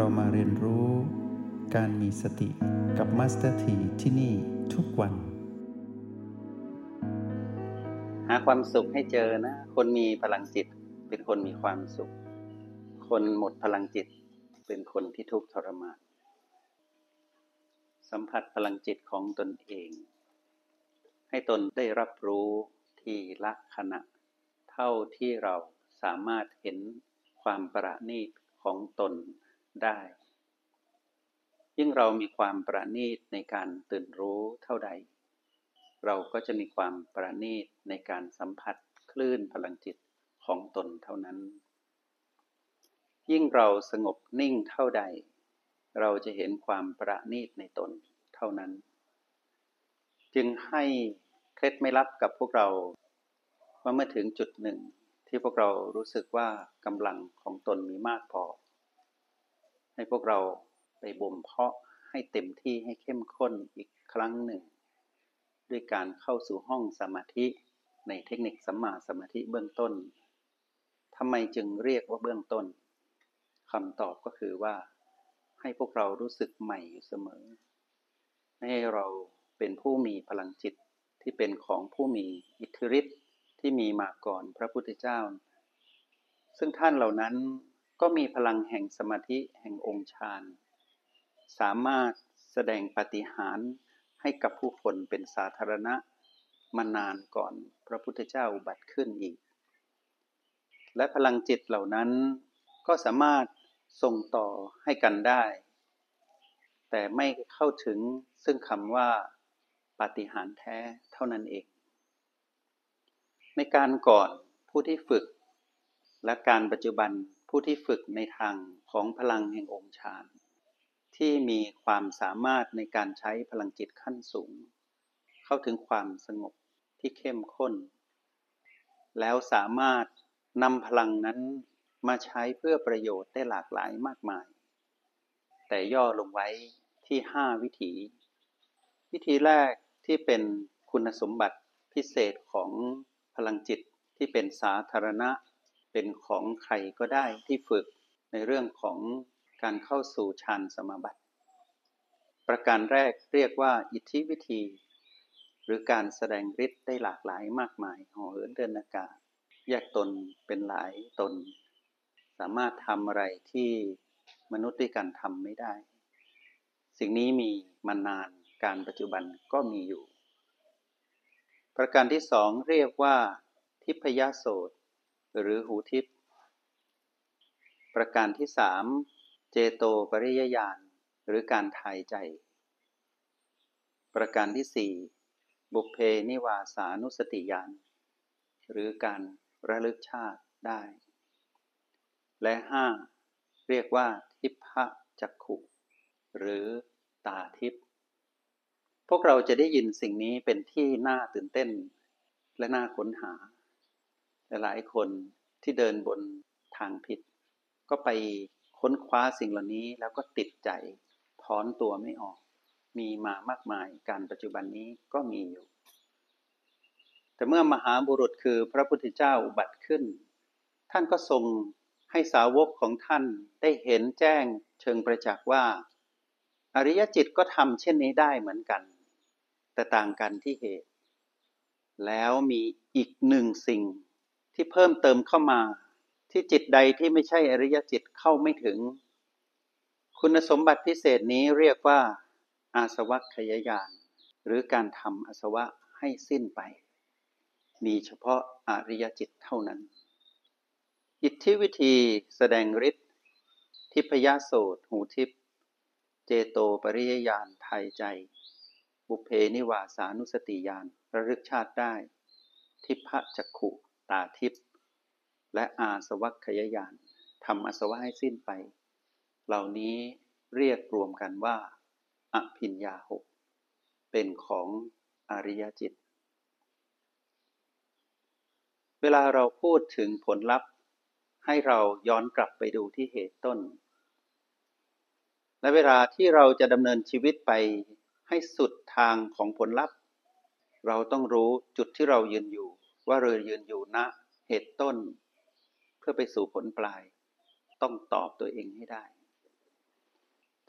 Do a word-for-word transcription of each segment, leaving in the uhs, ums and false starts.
เรามาเรียนรู้การมีสติกับมาสเตอร์ทีที่นี่ทุกวันหาความสุขให้เจอนะคนมีพลังจิตเป็นคนมีความสุขคนหมดพลังจิตเป็นคนที่ทุกข์ทรมานสัมผัสพลังจิตของตนเองให้ตนได้รับรู้ทีละขณะเท่าที่เราสามารถเห็นความประณีตของตนได้ยิ่งเรามีความประณีตในการตื่นรู้เท่าใดเราก็จะมีความประณีตในการสัมผัสคลื่นพลังจิตของตนเท่านั้นยิ่งเราสงบนิ่งเท่าใดเราจะเห็นความประณีตในตนเท่านั้นจึงให้เคล็ดไม่ลับกับพวกเราว่าเมื่อถึงจุดหนึ่งที่พวกเรารู้สึกว่ากำลังของตนมีมากพอให้พวกเราไปบ่มเพาะให้เต็มที่ให้เข้มข้นอีกครั้งหนึ่งด้วยการเข้าสู่ห้องสมาธิในเทคนิคสัมมาสมาธิเบื้องต้นทำไมจึงเรียกว่าเบื้องต้นคำตอบก็คือว่าให้พวกเรารู้สึกใหม่อยู่เสมอให้เราเป็นผู้มีพลังจิตที่เป็นของผู้มีอิทธิฤทธิ์ที่มีมาก่อนพระพุทธเจ้าซึ่งท่านเหล่านั้นก็มีพลังแห่งสมาธิแห่งองค์ฌานสามารถแสดงปาฏิหาริย์ให้กับผู้คนเป็นสาธารณะมานานก่อนพระพุทธเจ้าอุบัติขึ้นอีกและพลังจิตเหล่านั้นก็สามารถส่งต่อให้กันได้แต่ไม่เข้าถึงซึ่งคำว่าปาฏิหาริย์แท้เท่านั้นเองในการก่อนผู้ที่ฝึกและการปัจจุบันผู้ที่ฝึกในทางของพลังแห่งองค์ฌานที่มีความสามารถในการใช้พลังจิตขั้นสูงเข้าถึงความสงบที่เข้มข้นแล้วสามารถนำพลังนั้นมาใช้เพื่อประโยชน์ได้หลากหลายมากมายแต่ย่อลงไว้ที่ห้าวิธีวิธีแรกที่เป็นคุณสมบัติพิเศษของพลังจิตที่เป็นสาธารณะเป็นของใครก็ได้ที่ฝึกในเรื่องของการเข้าสู่ฌานสมาบัติประการแรกเรียกว่าอิทธิวิธีหรือการแสดงฤทธิ์ได้หลากหลายมากมายห่อเหินเดินอากาศแยกตนเป็นหลายตนสามารถทำอะไรที่มนุษย์ด้วยกันทำไม่ได้สิ่งนี้มีมานานการปัจจุบันก็มีอยู่ประการที่สองเรียกว่าทิพยโสตหรือหูทิพย์ประการที่สามเจโตปริยญาณหรือการทายใจประการที่สี่บุพเพนิวาสานุสติญาณหรือการระลึกชาติได้และห้าเรียกว่าทิพจักขุหรือตาทิพย์พวกเราจะได้ยินสิ่งนี้เป็นที่น่าตื่นเต้นและน่าค้นหาหลายคนที่เดินบนทางผิดก็ไปค้นคว้าสิ่งเหล่านี้แล้วก็ติดใจถอนตัวไม่ออกมีมามากมายการปัจจุบันนี้ก็มีอยู่แต่เมื่อมหาบุรุษคือพระพุทธเจ้าอุบัติขึ้นท่านก็ทรงให้สาวกของท่านได้เห็นแจ้งเชิงประจักษ์ว่าอริยจิตก็ทำเช่นนี้ได้เหมือนกันแต่ต่างกันที่เหตุแล้วมีอีกหนึ่งสิ่งที่เพิ่มเติมเข้ามาที่จิตใดที่ไม่ใช่อริยจิตเข้าไม่ถึงคุณสมบัติพิเศษนี้เรียกว่าอาสวัคยญาณหรือการทำอาสวะให้สิ้นไปมีเฉพาะอริยจิตเท่านั้นอิทธิวิธีแสดงฤทธิ์ทิพยโสตหูทิพย์เจโตปริยญาณทายใจบุพเพนิวาสานุสติญาณระลึกชาติได้ทิพจักขุตาทิพย์และอาสวัคยญาณทำอาสวะให้สิ้นไปเหล่านี้เรียกรวมกันว่าอภิญญาหกเป็นของอริยจิตเวลาเราพูดถึงผลลัพธ์ให้เราย้อนกลับไปดูที่เหตุต้นและเวลาที่เราจะดำเนินชีวิตไปให้สุดทางของผลลัพธ์เราต้องรู้จุดที่เรายืนอยู่ว่าเรายืนอยู่ณเหตุต้นเพื่อไปสู่ผลปลายต้องตอบตัวเองให้ได้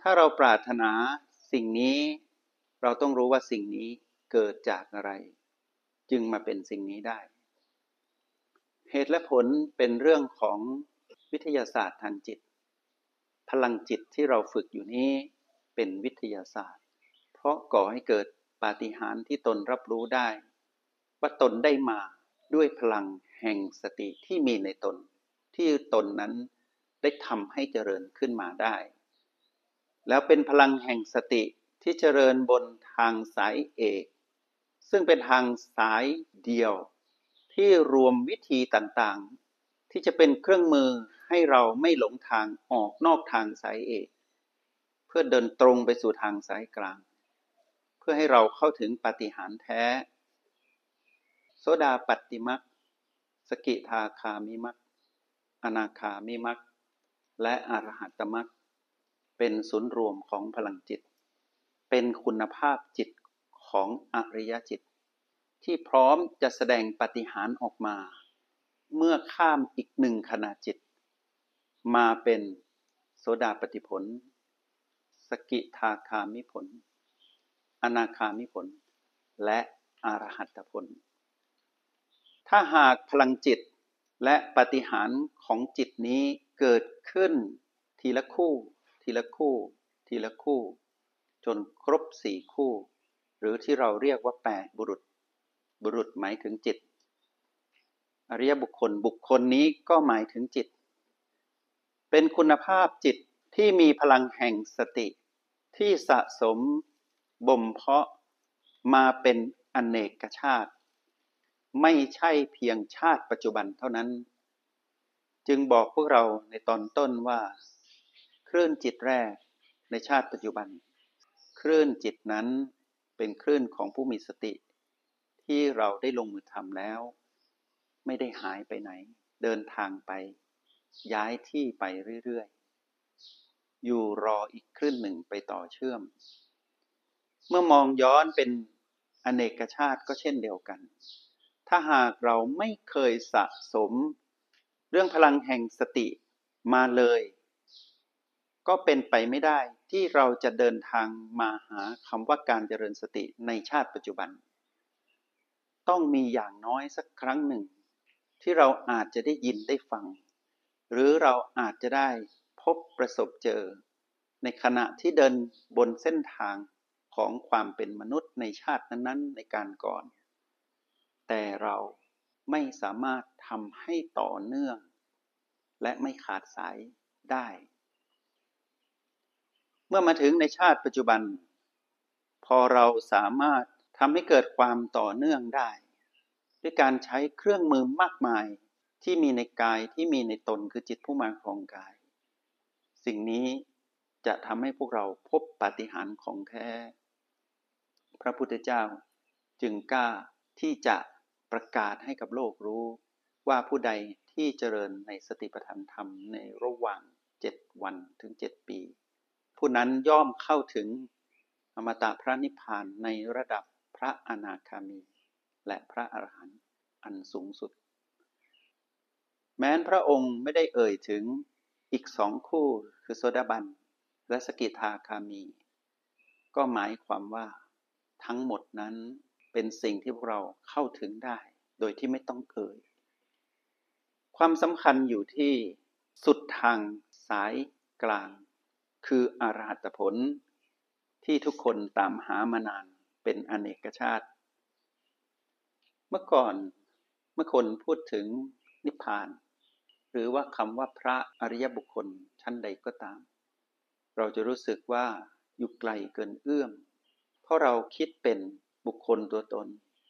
ถ้าเราปรารถนาสิ่งนี้เราต้องรู้ว่าสิ่งนี้เกิดจากอะไรจึงมาเป็นสิ่งนี้ได้เหตุและผลเป็นเรื่องของวิทยาศาสตร์ทางจิตพลังจิตที่เราฝึกอยู่นี้เป็นวิทยาศาสตร์เพราะก่อให้เกิดปาฏิหาริย์ที่ตนรับรู้ได้ว่าตนได้มาด้วยพลังแห่งสติที่มีในตนที่ตนนั้นได้ทำให้เจริญขึ้นมาได้แล้วเป็นพลังแห่งสติที่เจริญบนทางสายเอกซึ่งเป็นทางสายเดียวที่รวมวิธีต่างๆที่จะเป็นเครื่องมือให้เราไม่หลงทางออกนอกทางสายเอกเพื่อเดินตรงไปสู่ทางสายกลางเพื่อให้เราเข้าถึงปาฏิหาริย์แท้โสดาปัตติมรรคสกิทาคามิมรรคอนาคามิมรรคและอรหัตตมรรคเป็นศูนย์รวมของพลังจิตเป็นคุณภาพจิตของอริยจิตที่พร้อมจะแสดงปาฏิหาริย์ออกมาเมื่อข้ามอีกหนึ่งขณะจิตมาเป็นโสดาปัตติผลสกิทาคามิผลอนาคามิผลและอรหัตตผลถ้าหากพลังจิตและปาฏิหาริย์ของจิตนี้เกิดขึ้นทีละคู่ทีละคู่ทีละคู่จนครบสี่คู่หรือที่เราเรียกว่าแปดบุรุษบุรุษหมายถึงจิตอริยบุคคลบุคคลนี้ก็หมายถึงจิตเป็นคุณภาพจิตที่มีพลังแห่งสติที่สะสมบ่มเพาะมาเป็นอเนกชาติไม่ใช่เพียงชาติปัจจุบันเท่านั้นจึงบอกพวกเราในตอนต้นว่าคลื่นจิตแรกในชาติปัจจุบันคลื่นจิตนั้นเป็นคลื่นของผู้มีสติที่เราได้ลงมือทำแล้วไม่ได้หายไปไหนเดินทางไปย้ายที่ไปเรื่อยๆอยู่รออีกคลื่นหนึ่งไปต่อเชื่อมเมื่อมองย้อนเป็นอเนกชาติก็เช่นเดียวกันถ้าหากเราไม่เคยสะสมเรื่องพลังแห่งสติมาเลยก็เป็นไปไม่ได้ที่เราจะเดินทางมาหาคำว่าการเจริญสติในชาติปัจจุบันต้องมีอย่างน้อยสักครั้งหนึ่งที่เราอาจจะได้ยินได้ฟังหรือเราอาจจะได้พบประสบเจอในขณะที่เดินบนเส้นทางของความเป็นมนุษย์ในชาตินั้นๆในการก่อนแต่เราไม่สามารถทำให้ต่อเนื่องและไม่ขาดสายได้เมื่อมาถึงในชาติปัจจุบันพอเราสามารถทำให้เกิดความต่อเนื่องได้ด้วยการใช้เครื่องมือมากมายที่มีในกายที่มีในตนคือจิตผู้มาครองกายสิ่งนี้จะทำให้พวกเราพบปาฏิหาริย์ของแท้พระพุทธเจ้าจึงกล้าที่จะประกาศให้กับโลกรู้ว่าผู้ใดที่เจริญในสติปัฏฐานธรรมในระหว่างเจ็ดวันถึงเจ็ดปีผู้นั้นย่อมเข้าถึงอมตะพระนิพพานในระดับพระอนาคามีและพระอรหันต์อันสูงสุดแม้นพระองค์ไม่ได้เอ่ยถึงอีกสองคู่คือโสดาบันและสกิทาคามีก็หมายความว่าทั้งหมดนั้นเป็นสิ่งที่พวกเราเข้าถึงได้โดยที่ไม่ต้องเอ่ยความสำคัญอยู่ที่สุดทางสายกลางคืออรหัตผลที่ทุกคนตามหามานานเป็นอเนกชาติเมื่อก่อนเมื่อคนพูดถึงนิพพานหรือว่าคำว่าพระอริยบุคคลชั้นใดก็ตามเราจะรู้สึกว่าอยู่ไกลเกินเอื้อมเพราะเราคิดเป็นบุคคลตัวตน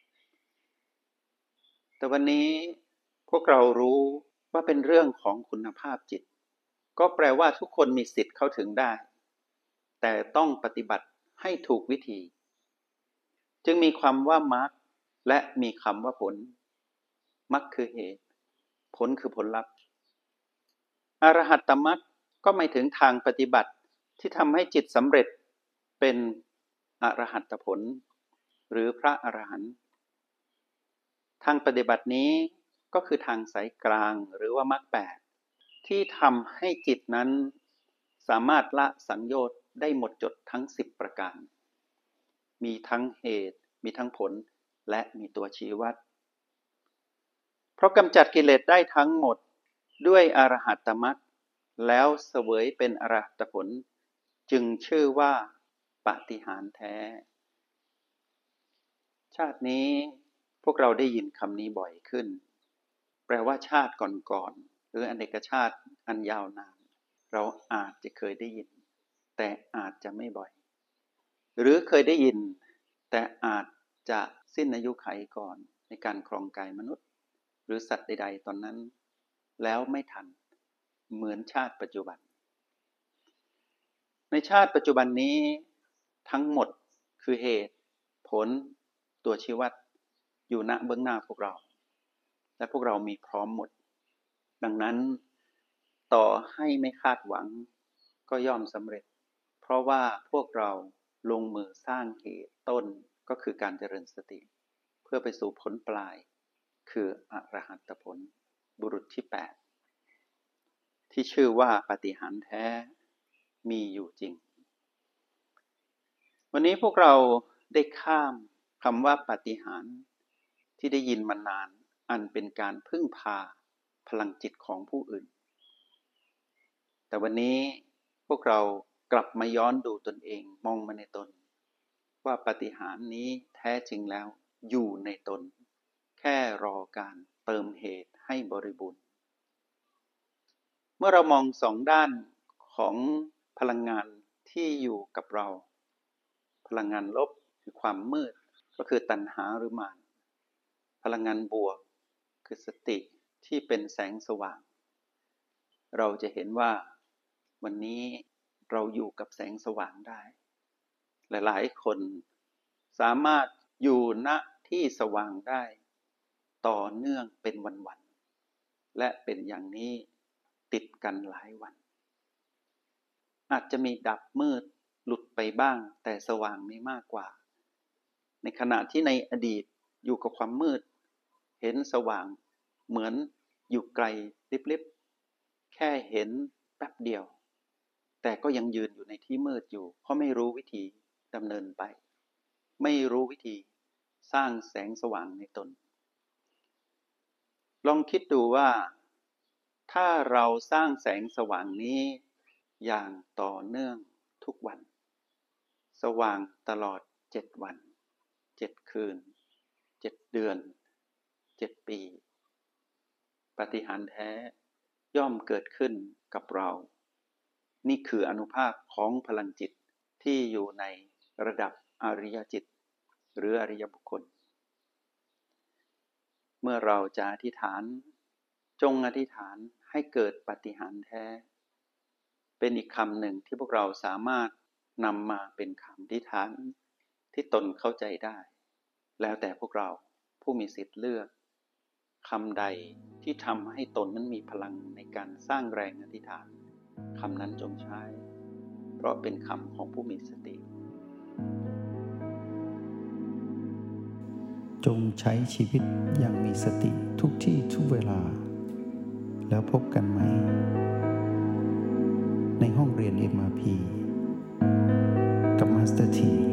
แต่วันนี้พวกเรารู้ว่าเป็นเรื่องของคุณภาพจิตก็แปลว่าทุกคนมีสิทธิ์เข้าถึงได้แต่ต้องปฏิบัติให้ถูกวิธีจึงมีคำว่ามรรคและมีคำว่าผลมรรคคือเหตุผลคือผลลัพธ์อรหัตตมรรคก็หมายถึงทางปฏิบัติที่ทำให้จิตสำเร็จเป็นอรหัตตผลหรือพระอรหันต์ทางปฏิบัตินี้ก็คือทางสายกลางหรือว่ามรรคแปดที่ทำให้จิตนั้นสามารถละสังโยชน์ได้หมดจดทั้งสิบประการมีทั้งเหตุมีทั้งผลและมีตัวชี้วัดเพราะกำจัดกิเลสได้ทั้งหมดด้วยอรหัตตมรรคแล้วเสวยเป็นอรหัตผลจึงชื่อว่าปาฏิหาริย์แท้ชาตินี้พวกเราได้ยินคำนี้บ่อยขึ้นแปลว่าชาติก่อนๆหรืออเนกชาติอันยาวนานเราอาจจะเคยได้ยินแต่อาจจะไม่บ่อยหรือเคยได้ยินแต่อาจจะสิ้นอายุขัยก่อนในการครองกายมนุษย์หรือสัตว์ใดๆตอนนั้นแล้วไม่ทันเหมือนชาติปัจจุบันในชาติปัจจุบันนี้ทั้งหมดคือเหตุผลตัวชี้วัดอยู่ณเบื้องหน้าพวกเราและพวกเรามีพร้อมหมดดังนั้นต่อให้ไม่คาดหวังก็ย่อมสำเร็จเพราะว่าพวกเราลงมือสร้างเหตุต้นก็คือการเจริญสติเพื่อไปสู่ผลปลายคืออรหัตผลบุรุษที่แปดที่ชื่อว่าปาฏิหาริย์แท้มีอยู่จริงวันนี้พวกเราได้ข้ามคำว่าปาฏิหาริย์ที่ได้ยินมานานอันเป็นการพึ่งพาพลังจิตของผู้อื่นแต่วันนี้พวกเรากลับมาย้อนดูตนเองมองมาในตนว่าปาฏิหาริย์นี้แท้จริงแล้วอยู่ในตนแค่รอการเติมเหตุให้บริบูรณ์เมื่อเรามองสองด้านของพลังงานที่อยู่กับเราพลังงานลบคือความมืดก็คือตัณหาหรือมารพลังงานบวกคือสติที่เป็นแสงสว่างเราจะเห็นว่าวันนี้เราอยู่กับแสงสว่างได้หลายๆคนสามารถอยู่ณที่สว่างได้ต่อเนื่องเป็นวันๆและเป็นอย่างนี้ติดกันหลายวันอาจจะมีดับมืดหลุดไปบ้างแต่สว่างไม่มากกว่าในขณะที่ในอดีตอยู่กับความมืดเห็นสว่างเหมือนอยู่ไกลลิบๆแค่เห็นแป๊บเดียวแต่ก็ยังยืนอยู่ในที่มืดอยู่เพราะไม่รู้วิธีดำเนินไปไม่รู้วิธีสร้างแสงสว่างในตนลองคิดดูว่าถ้าเราสร้างแสงสว่างนี้อย่างต่อเนื่องทุกวันสว่างตลอดเจ็ดวันเจ็ดคืนเจ็ดเดือนเจ็ดปีปาฏิหาริย์แท้ย่อมเกิดขึ้นกับเรานี่คืออานุภาพของพลังจิตที่อยู่ในระดับอริยจิตหรืออริยบุคคลเมื่อเราจะอธิษฐานจงอธิษฐานให้เกิดปาฏิหาริย์แท้เป็นอีกคำหนึ่งที่พวกเราสามารถนำมาเป็นคำอธิษฐานที่ตนเข้าใจได้แล้วแต่พวกเราผู้มีสิทธิ์เลือกคำใดที่ทำให้ตนนั้นมีพลังในการสร้างแรงอธิษฐานคำนั้นจงใช้เพราะเป็นคำของผู้มีสติจงใช้ชีวิตอย่างมีสติทุกที่ทุกเวลาแล้วพบกันไหมในห้องเรียน เอ็ม อาร์ พี กับมาสเตอร์ที